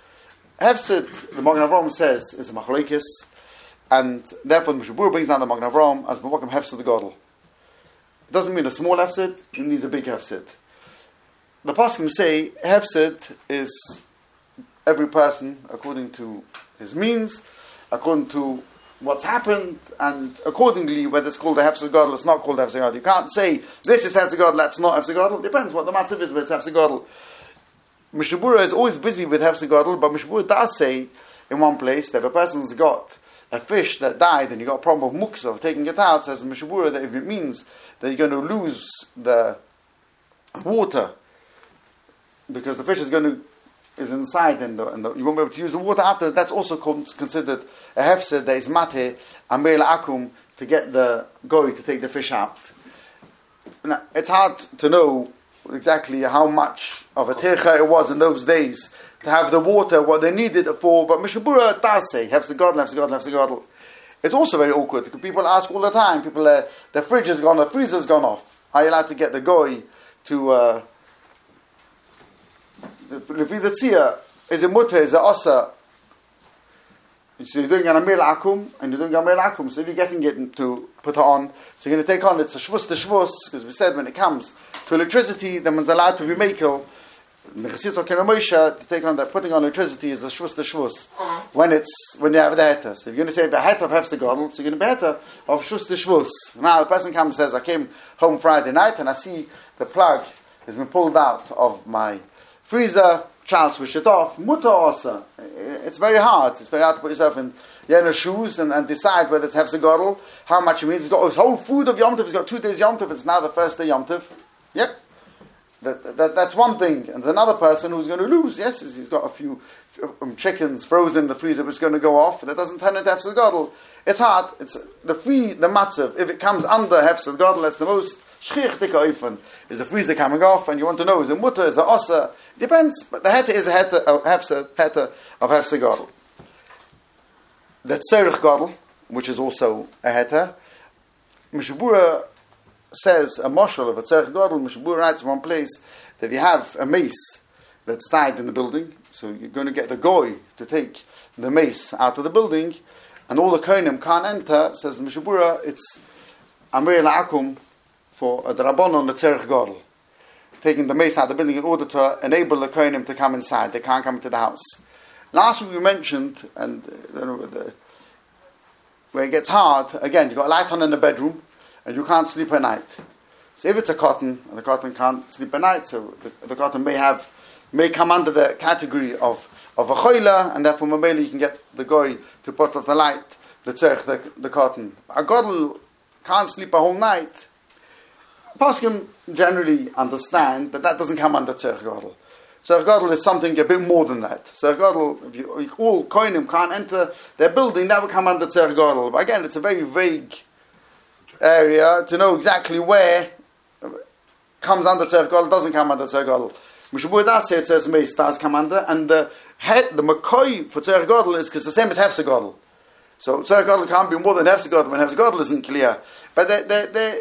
Hefsid, the Magen Avraham says, is a machlokes, and therefore the Mishnah Berurah brings down the Magen Avraham as b'mokim hefsid the gadol. It doesn't mean a small hefsid; it means a big hefsid. The Poskim say hefsid is every person according to his means, according to what's happened, and accordingly, whether it's called a hefsed gadol, it's not called a hefsed gadol. You can't say this is hefsed gadol, that's not hefsed gadol. Depends what the matzav is, whether it's hefsed gadol. Mishnah Berurah is always busy with hefsed gadol, but Mishnah Berurah does say in one place that if a person's got a fish that died and you got a problem of muksa, of taking it out, says Mishnah Berurah that if it means that you're going to lose the water because the fish is going to is inside and, the, and the, you won't be able to use the water after, that's also considered a hefsed that is mate amel akum to get the goy to take the fish out. Now, it's hard to know exactly how much of a tercha it was in those days to have the water, what they needed it for, but Mishnah Berurah does say hefsed gadol, hefsed gadol, hefsed gadol. It's also very awkward because people ask all the time, people, uh, their fridge has gone, the freezer's gone off. Are you allowed to get the goy to uh, Lefi the tzia, is a mutter, is a osa. So you're doing an amir akum, and you're doing an amir akum. So if you're getting it to put it on, so you're going to take on, it's a shvus to shvus, because we said when it comes to electricity, then one's allowed to be makel, to take on that, putting on electricity is a shvus to shvus. When it's, when you have the heter. So if you're going to say the heter of hefsed gadol, so you're going to be heter of shvus to shvus. Now the person comes and says, I came home Friday night, and I see the plug has been pulled out of my freezer, child switch it off, mutter osa. It's very hard. It's very hard to put yourself in your shoes and, and decide whether it's hefsed gadol, how much it means. He's got his whole food of Yom Tov, he's got two days Yom Tov, it's now the first day Yom Tov. Yep. That, that, that's one thing. And there's another person who's going to lose. Yes, he's got a few um, chickens frozen in the freezer which is going to go off. That doesn't turn into hefsed gadol. It's hard. It's the free, the matzav. If it comes under hefsed gadol, that's the most shchich tika oifen. Is the freezer coming off, and you want to know is it mutter, is it osa? Depends, but the heter is a heter of hefsed, heter of hefsed gadol. The tzerich gadol, which is also a heter. Mishnah Berurah says a moshel of a tzerich gadol. Mishnah Berurah writes in one place that if you have a mace that's tied in the building, so you're going to get the goy to take the mace out of the building, and all the kohanim can't enter. Says Mishnah Berurah, it's amir la'akum for a drabonon the tzerich gadol, taking the mace out of the building in order to enable the kohanim to come inside. They can't come into the house. Last week we mentioned, and uh, the, where it gets hard, again, you've got a light on in the bedroom, and you can't sleep at night. So if it's a cotton, and the cotton can't sleep at night, so the, the cotton may have, may come under the category of, of a choila, and therefore maybe you can get the goy to put off the light, the tzerich, the, the cotton. A gadol can't sleep a whole night. Poskim generally understand that that doesn't come under tzerich gadol. Tzerich gadol is something a bit more than that. Tzerich gadol, if you, if all kohanim can't enter their building, that would come under tzerich gadol. But again, it's a very vague area to know exactly where comes under tzerich gadol, doesn't come under tzerich gadol. Mishnah Berurah does say it says mace does come under, and the head, the makoi for tzerich gadol is because the same as hefsed gadol. So tzerich gadol can't be more than hefsed gadol when hefsed gadol isn't clear. But they they they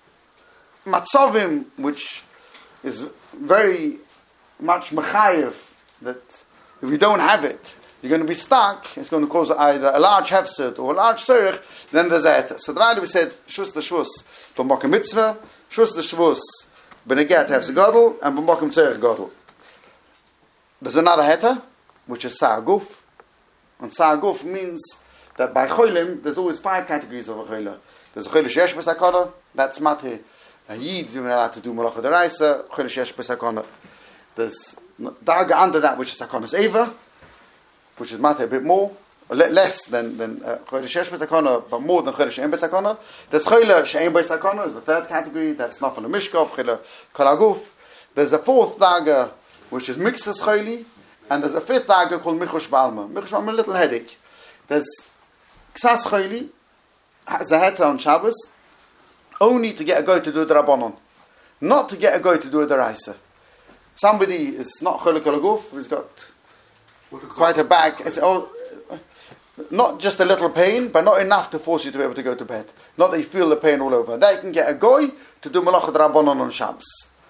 matzavim, which is very much mechayev, that if you don't have it, you're going to be stuck. It's going to cause either a large hefset or a large tzorich. Then there's a heter. So the way we said shvus the shvus b'makom mitzvah, shvus the shvus b'negat hefset gadol, and b'makom tzorich gadol. There's another heter, which is sa'aguf, and sa'aguf means that by cholim there's always five categories of a cholah. There's a cholah sheyesh b'sakana, that's mateh. A yid you're allowed to do malacha deraisa, cholah sheyesh b'sakana. There's daga under that, which is sakonas eva, which is mateh a bit more, or less than than cholah sheyesh b'sakana, but more than cholah she'en b'sakana. There's cholah she'en b'sakana is the third category. That's not from the mishkav, cholah kalaguf. There's a fourth daga, which is mixas choli, and there's a fifth daga called michush balma. Michush balma, a little headache. There's ksas choli, has a heter on Shabbos, only to get a guy to do the rabbanon, not to get a guy to do the deraisa. Somebody is not choli kalaguf, who's got quite a back. It's all, not just a little pain, but not enough to force you to be able to go to bed. Not that you feel the pain all over. They can get a guy to do malachat rabbanon on Shabbos.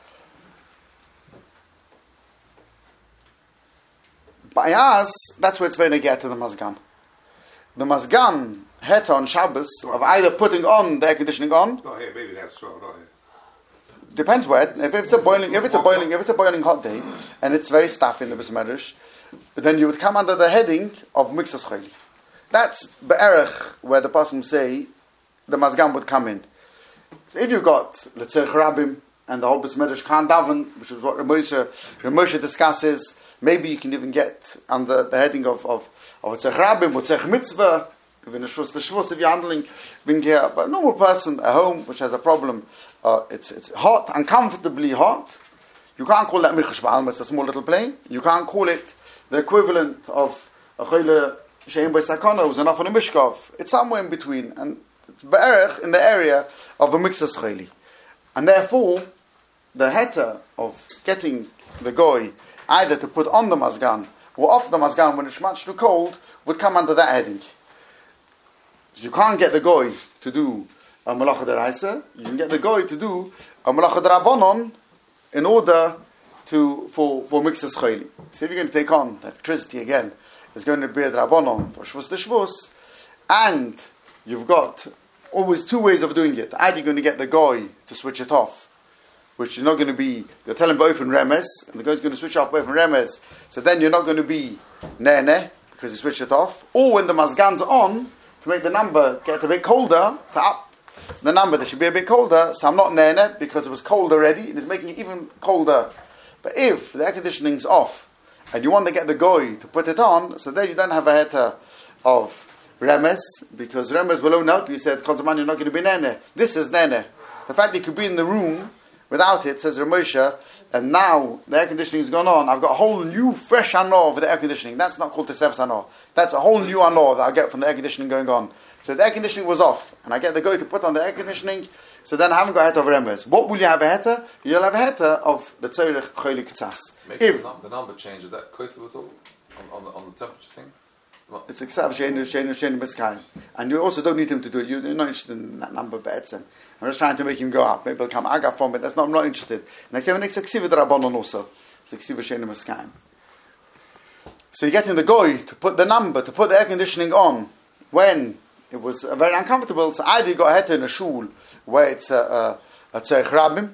By us, that's where it's very negate to the mazgan. The mazgan het on Shabbos of either putting on the air conditioning on. Not here, maybe that's so. Not here. Depends where. If it's a boiling, if it's a boiling, if it's a boiling hot day, and it's very stuffy in the Bris Medrash, then you would come under the heading of mixas choli. That's be'erech where the person say the mazgan would come in. If you got let's say Rabim and the whole Bris Medrash can't daven, which is what Ramosha Ramosha discusses. Maybe you can even get under the heading of of of a tzech rabim or tzech mitzvah, even a shvus the shvus if you're handling being here. But a normal person at home which has a problem, uh, it's it's hot, uncomfortably hot. You can't call that michush ba'alma. It's a small little plane. You can't call it the equivalent of a choyle she'en b'sakana who's enough on a mishkav. It's somewhere in between, and it's be'erech in the area of a mixas choli, and therefore the heter of getting the goy either to put on the mazgan or off the mazgan when it's much too cold would come under that heading. So you can't get the goy to do a malacha deraisa. You can get the goy to do a malacha derabanan in order to for for mixas choli. So if you're going to take on the electricity again, there's going to be a derabanan for shvus the shvus, and you've got always two ways of doing it. Either you're going to get the goy to switch it off, which you're not going to be, you're telling both in remes, and the guy's going to switch off both in remes, so then you're not going to be nene, because you switch it off, or when the mazgan's on, to make the number get a bit colder, to up the number, that should be a bit colder, so I'm not nene, because it was cold already, and it's making it even colder. But if the air conditioning's off, and you want to get the goy to put it on, so then you don't have a heter of remes, because remes will only help you, said, Konzaman, you're not going to be nene. This is nene. The fact that you could be in the room, without it, says Ramosha, and now the air conditioning has gone on, I've got a whole new, fresh anor for the air conditioning. That's not called Tesefs anor. That's a whole new anor that I get from the air conditioning going on. So the air conditioning was off, and I get the guy to put on the air conditioning, so then I haven't got a heter of remes. What will you have a heter? You'll have a heter of the tzorich choli k'tzas. If the, num- the number changes, that kosev at all? On, on, the, on the temperature thing? It's except sheinu sheinu sheinu miskayim, and you also don't need him to do it. You're not interested in that number, be'etzem. I'm just trying to make him go up. Maybe he'll come aga from it. That's not. I'm not interested. And I say, "It's a ksiva d'rabbanon also. It's a ksiva sheinu miskayim." So you're getting the goy to put the number, to put the air conditioning on when it was uh, very uncomfortable. So either you got a heter in a shul where it's a a tzech rabim,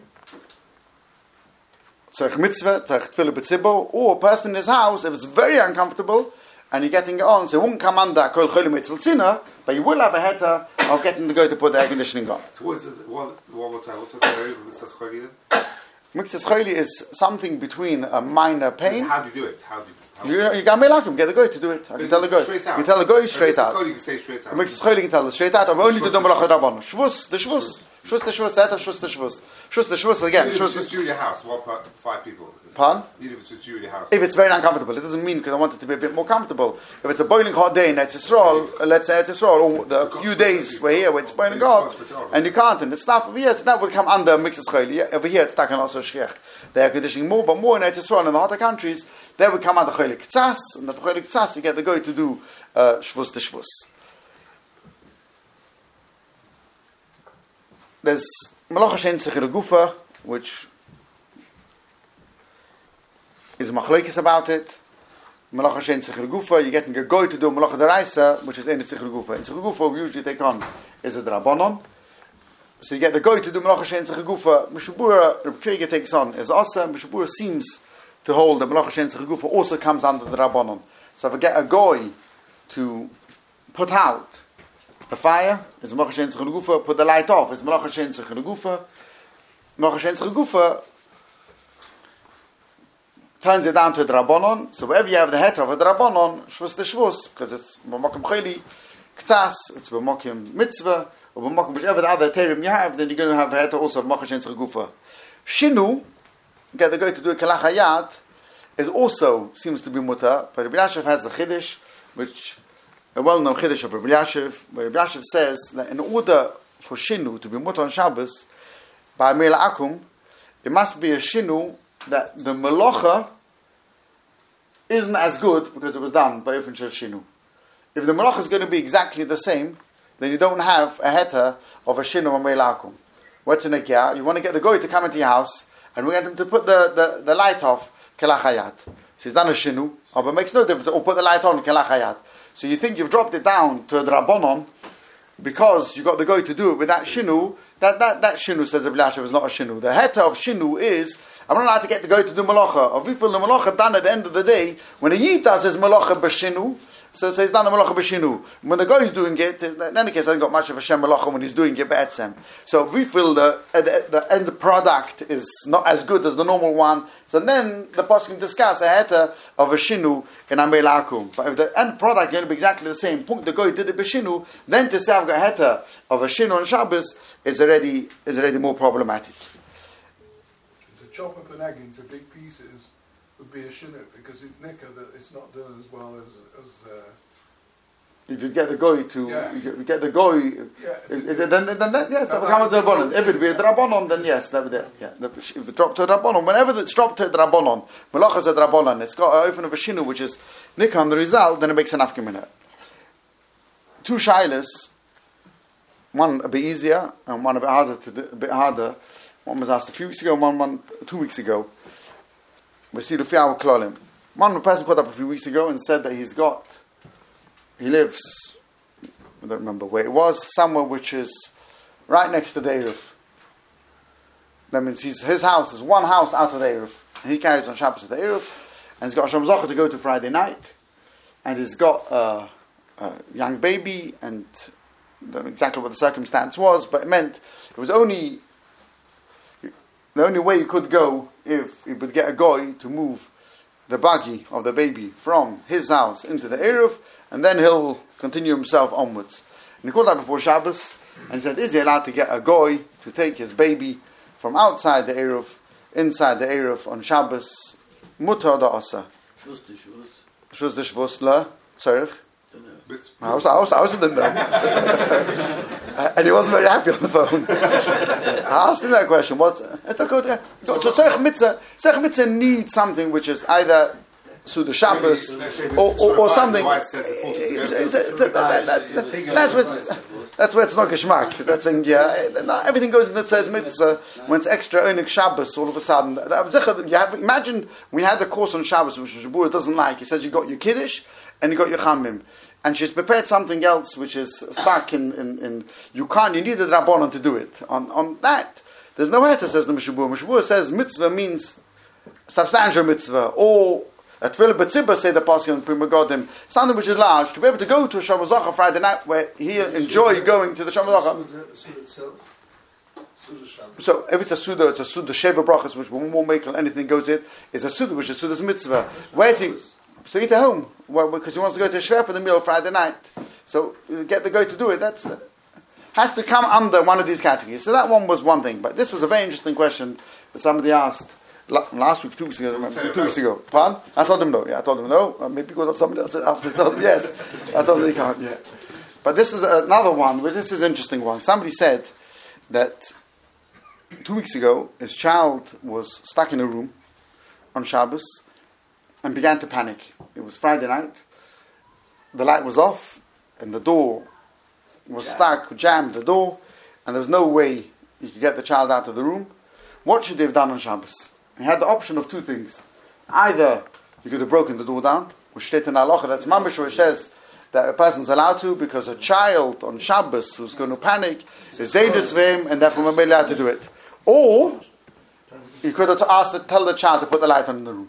tzech mitzvah, tzech tefillah b'tzibur, or a person in his house if it's very uncomfortable. And you're getting it on, so it won't come under kol cholim etzel tzina, but you will have a heter of getting the guy to put the air conditioning on. So what is it? One, one more time. What's the theory of mitzvah choli then? Mitzvah choli is something between a minor pain. How do you do it? How do you? How You, you got me like him. Get the guy to do it. I can tell the guy. Straight out. You tell the guy straight out. You can say straight out. Mitzvah choli can tell us straight out. I'm only to do malachat rabbanon. Shvus, the shvus, shvus, the shvus, that of shvus, the shvus, shvus, the shvus again. Even if Shvus. it's you in your house, one per five people. Pardon? Even if it's you in your house. If it's very uncomfortable, it doesn't mean because I want it to be a bit more comfortable. If it's a boiling hot day in Eretz Yisrael, uh, let's say Eretz Yisrael, or the few days we're here where it's boiling hot, and you can't, and it's stuff over here, so that would come under mixes choli. Over here it's taken also shchiach. The air conditioning more, but more in Eretz Yisrael in the hotter countries, they would come under choli k'tzas, and the choli k'tzas you get the guy to do uh, shvus to shvus. There's malacha shein tzechir gufa, which is machlokes about it. Malacha shein tzich gufa. You're getting a goy to do malacha deraisa, which is ein tzich gufa. In tzich gufa we usually take on is a drabanon. So you get the goy to do malacha shein tzich gufa. Mishabura Reb Kriger takes on is asa. Mishabura seems to hold that malacha shein tzich gufa also comes under the drabanon. So if I get a goy to put out the fire, is malacha shein tzich gufa. Put the light off, is malacha shein tzich gufa. Malacha shein tzich gufa turns it down to a drabanon. So wherever you have the het of a drabanon, shvus the shvus, because it's b'makom chayli, k'tzas, it's b'makom mitzvah, or b'makom whichever the other terim you have, then you're going to have a het also of malacha shein tzich gufa. Shinu, get the guy to do a kalach hayat, is also seems to be mutar, but Rabbi Yashiv has a chiddush, which a well-known chiddush of Rabbi Yashiv, where Rabbi Yashiv says that in order for shinu to be mutar on Shabbos, by Mela Akum, it must be a shinu that the melacha isn't as good because it was done by Ofen Shel Shinu. If the melacha is going to be exactly the same, then you don't have a heta of a shinu or Mela Akum. What's in a kya? You want to get the goy to come into your house, and we get him to put the, the, the light off, kelach hayat. So he's done a shinu, oh, but it makes no difference, or put the light on, kelach hayat. So you think you've dropped it down to a drabonon, because you got the goy to do it with that shinu, that, that, that shinu, says Rabbi Yashiv, is not a shinu. The heta of shinu is, I'm not allowed to get the goy to do malacha. Or we feel the malacha done at the end of the day, when a yid does his malacha b'shinu, so it says done the malacha b'shinu. When the guy is doing it, in any case, I haven't got much of a shem malacha when he's doing it b'etzem. So we feel the, the the end product is not as good as the normal one. So then the pasuk can discuss a heta of a shinu in a Mela Akum. But if the end product is going to be exactly the same, the guy did it b'shinu, then to say I've got a heta of a shinu on Shabbos is already is already more problematic. To chop up an egg into big pieces would be a shinu, because it's nicker that it's not done as well as as. Uh, if you get the goy to, yeah. you, get, you get the goy, yeah. if, then, then, then, then yes, that will come to a drabonon. If it be a drabonon, then yes, that would be, yeah. If it dropped to a drabonon, whenever it's dropped to a drabonon, malacha is a drabonon, it's got an open of a shinu, which is nicker on the result, then it makes an afkiminah. Two shilas, one a bit easier and one a bit harder to do, a bit harder. One was asked a few weeks ago, one, one two weeks ago. We see the Fiyav Klolim. One person put up a few weeks ago and said that he's got, he lives, I don't remember where it was, somewhere which is right next to the Eruv. That means he's, his house is one house out of the Eruv. He carries on Shabbos to the Eruv, and he's got a Shem Zocher to go to Friday night, and he's got a, a young baby, and I don't know exactly what the circumstance was, but it meant it was only the only way he could go if he would get a goy to move the buggy of the baby from his house into the Eruv, and then he'll continue himself onwards. And he called out before Shabbos, and he said, is he allowed to get a goy to take his baby from outside the Eruv, inside the Eruv on Shabbos? Mutar da asa. Shvus de shvus. Shvus de shvus la, tzarech. I was, I was, I was in there. And he wasn't very happy on the phone. I asked him that question. What's it's not good. So Tzarech Mitzvah, Tzarech Mitzvah needs something which is either Suda Shabbos or, or, or something. That's where that's where it's not geschmack. That's in yeah. Everything goes in the Tzarech Mitzvah when it's extra Onik Shabbos. All of a sudden, you have imagine we had the course on Shabbos which Shabura doesn't like. He says you got your Kiddush and you got your Chamim. And she's prepared something else which is stuck in, in, in you can't, you need the Rabbanon to do it. On on that, there's no heta, says the Mishabur. Mishabur says mitzvah means substantial mitzvah, or a tefillah b'tzibah, say the Pasuk in Prima Godim, something which is large, to be able to go to a Shabbat Zocha Friday night where he enjoy going to the Shabbat Zocha. So if it's a Suda, it's a Suda Sheva Brachas, which one more make anything goes it, it's a Suda, which is Suda's mitzvah. Where's he? So eat at home, well, because he wants to go to a shver for the meal Friday night. So get the guy to do it. That's uh, has to come under one of these categories. So that one was one thing, but this was a very interesting question that somebody asked last week, two weeks ago. Remember, two weeks ago. Pardon? I told him no. Yeah, I told him no. Uh, maybe because of somebody else after. So yes, I told him he can't. Yeah, but this is another one. But this is an interesting one. Somebody said that two weeks ago his child was stuck in a room on Shabbos and began to panic. It was Friday night. The light was off, and the door was Jam. stuck, jammed the door, and there was no way you could get the child out of the room. What should they have done on Shabbos? He had the option of two things. Either you could have broken the door down, which steht in halacha, that's mamish, which says that a person's allowed to, because a child on Shabbos who's going to panic is dangerous for him, and therefore we're allowed to do it. Or you could have asked to tell the child to put the light on in the room.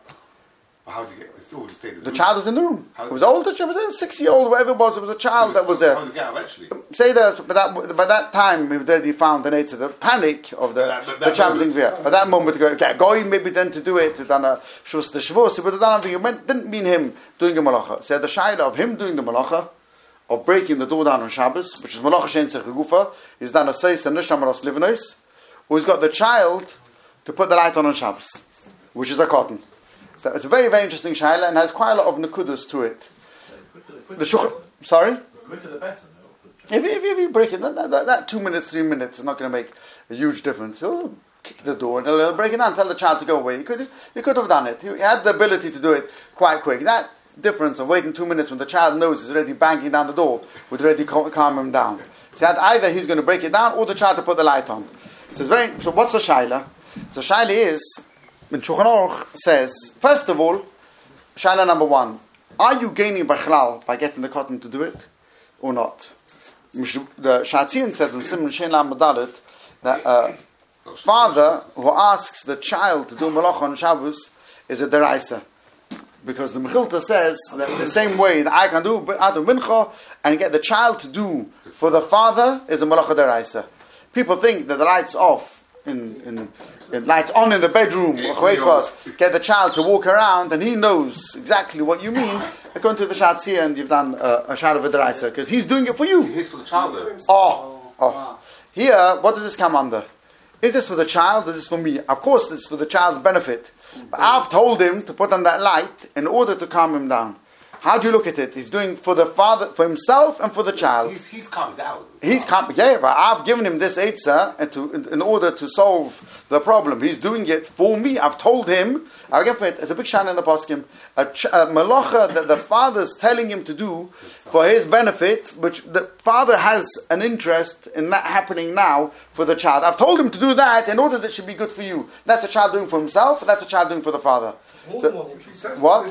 How did you get? It's all just the child was in the room. How it was older. It was a six-year-old, whatever it was. It was a child that was there. How did it get out, actually? Say that, but that by that time he already found the nature, the panic of the that, the child was there. But that moment, to go, going maybe then to do it, done a shus the shvus. He would have done anything. It meant, didn't mean him doing the malacha. Said the shayla of him doing the malacha, of breaking the door down on Shabbos, which is malacha shein tzarich gegufa, is done a seis and nisham aros livnos, or he's got the child to put the light on on Shabbos, which is a cotton. So it's a very, very interesting shayla and has quite a lot of nekudas to it. The shukh, sorry? The quicker the better. If, if, if you break it, that, that, that two minutes, three minutes is not going to make a huge difference. He'll kick the door and he'll break it down, tell the child to go away. You could, you could have done it. He had the ability to do it quite quick. That difference of waiting two minutes when the child knows he's already banging down the door would already calm him down. So either he's going to break it down or the child to put the light on. So, it's very, so what's the shayla? So shayla is, when Shulchan Aruch says, first of all, shayla number one, are you gaining bachlal by getting the cotton to do it or not? The Shatzian says in Simon Shein Lamed Dalet that a father who asks the child to do malacha on Shabbos is a deraisa, because the Mechilta says that the same way that I can do out of mincha and get the child to do for the father is a malacha deraisa. People think that the lights off. In, in, in lights on in the bedroom, get the child to walk around and he knows exactly what you mean. According to the Shatzia, and you've done uh, a shad of a deraisa because he's doing it for you. It's for the child, though. Oh, oh. Here, what does this come under? Is this for the child? Is this for me? Of course, this is for the child's benefit. But I've told him to put on that light in order to calm him down. How do you look at it? He's doing for the father, for himself, and for the child. He's, he's calmed down. He's calm, yeah, but I've given him this eitzah and to in, in order to solve the problem. He's doing it for me. I've told him. I'll get for it. It's a big shana in the poskim. A, ch- a malacha that the father's telling him to do for his benefit, which the father has an interest in that happening now for the child. I've told him to do that in order that it should be good for you. That's the child doing for himself. That's the child doing for the father. So, what?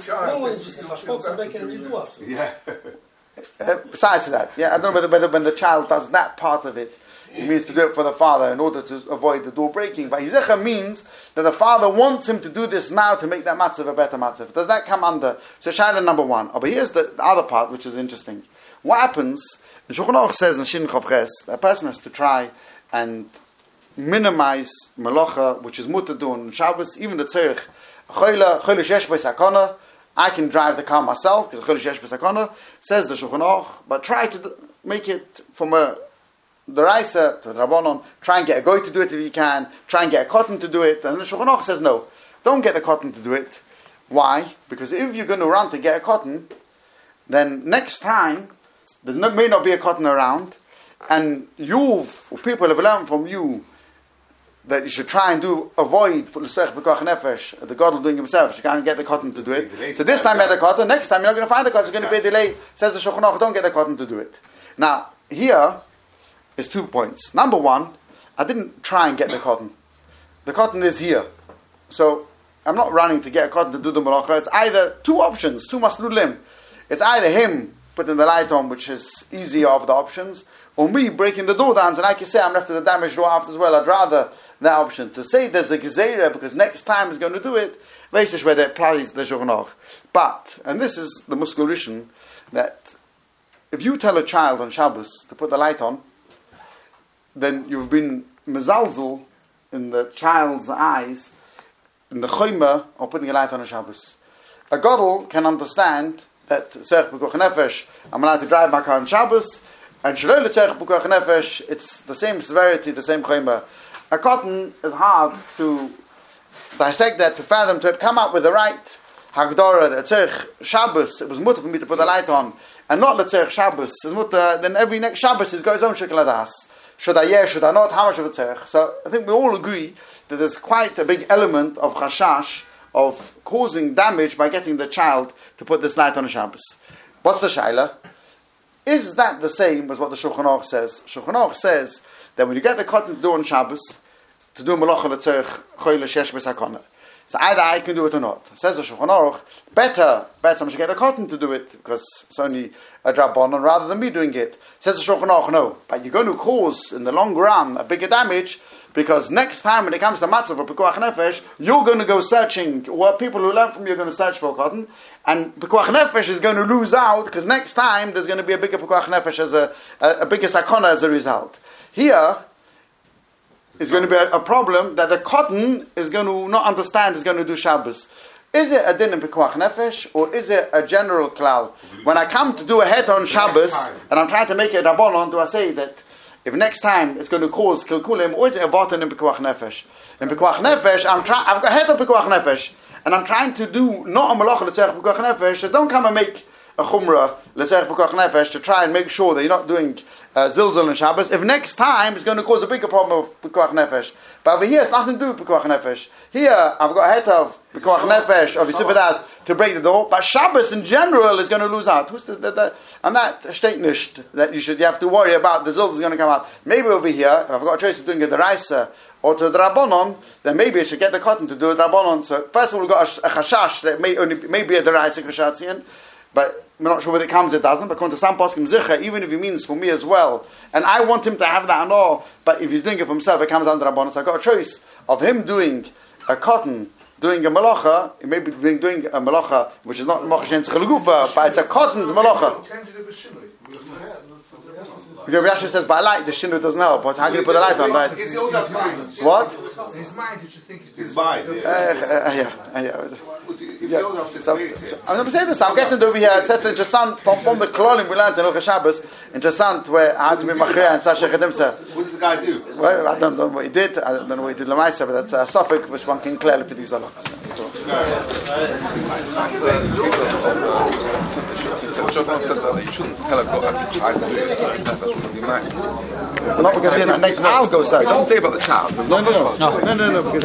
Yeah. Uh, besides that, yeah, I don't know whether, whether when the child does that part of it, he means to do it for the father in order to avoid the door breaking. But Yizecha means that the father wants him to do this now to make that matzav a better matzav. Does that come under? So shayla number one. Oh, but here's the, the other part, which is interesting. What happens? The Shulchan Aruch says in Shin Chav Ches, a person has to try and minimize malacha, which is mutter do on Shabbos, even the tzerich. Choyle choyle shesh b'sakana. I can drive the car myself because choyle shesh b'sakana says the Shulchan Aruch. But try to make it from a deraisa to a drabonon. Try and get a goy to do it if you can. Try and get a cotton to do it. And the Shulchan Aruch says no. Don't get the cotton to do it. Why? Because if you're going to run to get a cotton, then next time there may not be a cotton around, and you've or people have learned from you that you should try and do avoid for l'sech b'koach nefesh, the God doing himself. You can't get the cotton to do it. So this time you had the cotton. Next time you're not going to find the cotton. It's going to be a delay. Says the Shulchan Aruch, don't get the cotton to do it. Now here is two points. Number one, I didn't try and get the cotton. The cotton is here, so I'm not running to get a cotton to do the malacha. It's either two options, two maslulim. It's either him putting the light on, which is easier of the options, or me breaking the door down. And like you say, I'm left with the damaged door after as well. I'd rather that option. To say there's a gezerah because next time he's going to do it, Veisish where it applies the Shulchan Aruch. But, and this is the muskulishin, that if you tell a child on Shabbos to put the light on, then you've been mezalzel in the child's eyes in the choyma of putting a light on a Shabbos. A gadol can understand that tzerich b'koach nefesh, I'm allowed to drive my car on Shabbos, and shaloi l'tzerich b'koach nefesh, it's the same severity, the same choyma. A cotton is hard to dissect that, to fathom, to come up with the right hagdara, that tzerich Shabbos, it was mutter for me to put the light on, and not l'tzerich Shabbos, it's mutter, then every next Shabbos he's got his own shekel adas. Should I yes, should I not, how much of a tzerich? So I think we all agree that there's quite a big element of chashash, of causing damage by getting the child to put this light on a Shabbos. What's the shayla? Is that the same as what the Shulchan Aruch says? Shulchan Aruch says that when you get the cotton to do on Shabbos, to do malacha l'tzerich choyle shesh b'sakana. So either I can do it or not. Says the Shulchan Aruch, better, better someone should get the cotton to do it, because it's only a drabonon rather than me doing it. Says the Shulchan Aruch, no, but you're going to cause, in the long run, a bigger damage, because next time when it comes to matzah for Pekuach Nefesh, you're going to go searching, what people who learn from you are going to search for cotton, and Pekuach Nefesh is going to lose out, because next time there's going to be a bigger Pekuach Nefesh as a, a, a bigger sakona as a result. Here, is going to be a, a problem that the cotton is going to not understand, is going to do Shabbos. Is it a din in Pekuach Nefesh, or is it a general klal? When I come to do a het on Shabbos, and I'm trying to make it a rabbanon, do I say that if next time it's going to cause kilkulim, or is it a bottom in Pekuach Nefesh? In Pekuach Nefesh, I'm trying. I've got het on Pekuach Nefesh, and I'm trying to do not a malacha l'tzarech Pekuach Nefesh. So don't come and make a chumrah l'tzarech Pekuach Nefesh to try and make sure that you're not doing uh, zilzal and Shabbos. If next time it's going to cause a bigger problem of Pekuach Nefesh, but over here it's nothing to do with Pekuach Nefesh. Here I've got a het of Pekuach Nefesh of Yisivadas to break the door, but Shabbos in general is going to lose out. Who's the, the, the, and that steht nicht that you should you have to worry about the zilzal is going to come out. Maybe over here, if I've got a choice of doing a deraisa or to a drabonon, then maybe I should get the cotton to do a drabonon. So first of all, we've got a, a chashash that may only maybe a deraisa kashatzian, but we're not sure whether it comes, it doesn't. But according to some poskim zicha, even if he means for me as well, and I want him to have that and all, but if he's doing it for himself, it comes under drabonon. So I've got a choice of him doing a cotton, doing a malacha, it may be doing, doing a malacha which is not malacha shen tzchel, but it's a cotton's malacha. Because Rashi says, but I like the shinur doesn't help. But how can you put the light on? Right? What? In his mind, you should think his mind. Uh, uh, yeah, uh, yeah. Yeah. So, so, I'm going to say this. I'm getting over here. It says interessant from from the klolim we learned in Hilchos Shabbos. Interessant where how to be machria and Sasha Chedimsa. What did the guy do? Well, I don't know what he did. I don't know what he did Lamaisa, but that's a suffix which one can clearly to these halachas. You shouldn't tell a God that child to do it. That's what you might. So not because next I'll go search. Don't say about the child. No, no, no, no, no, no. Because